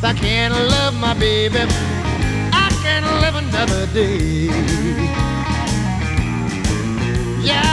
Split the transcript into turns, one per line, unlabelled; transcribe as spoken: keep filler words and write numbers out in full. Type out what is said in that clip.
I can't love my baby, I can't live another day. Yeah.